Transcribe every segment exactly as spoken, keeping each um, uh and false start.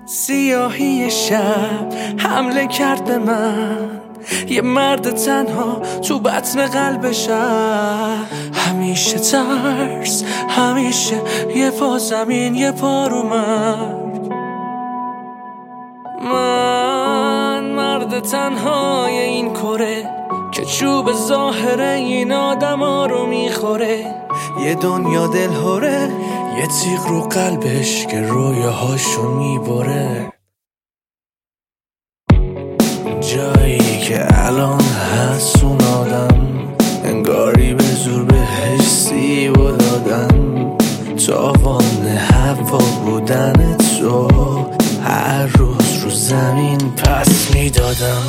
سیاهی شب حمله کرد به من، یه مرد تنها تو بطن قلب شهر. همیشه ترس، همیشه یه پا زمین یه پا رو مرگ. من مرد تنهای این کره که چوب ظاهره این آدم ها رو میخوره. یه دنیا دل هره، یه تیغ رو قلبش که رویاهاشو میبره. جایی که الان هست اون آدم، انگاری به زور بهش سیب دادن. تاوان هوا بودن تو هر روز رو زمین پس میدادم.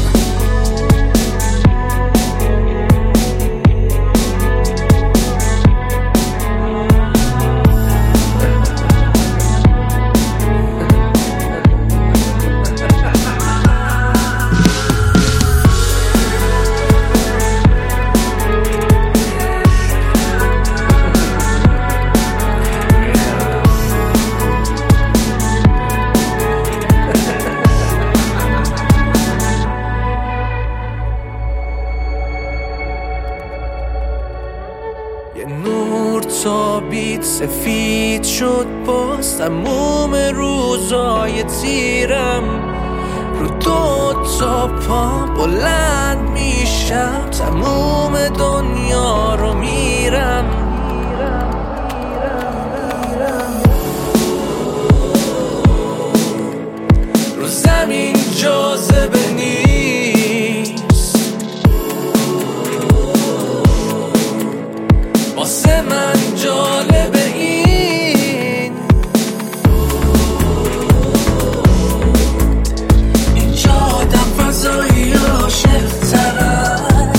یه نور تابید سفید شد باز تموم روزای تیرم. رو دو تا پا بلند میشم، تموم دنیا رو میرم. رو زمین جاذبه نیست، واسه من جالبه این اینجا آدم فضایی عاشق ترن.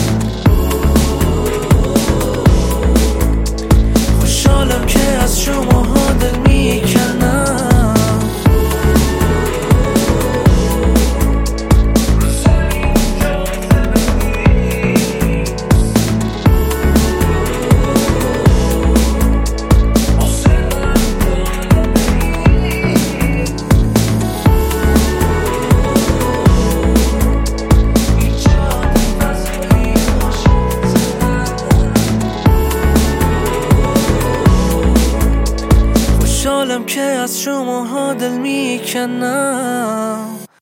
خوشحالم که از شماها دل میکنم. خوشحالم که از شماها دل میکنم.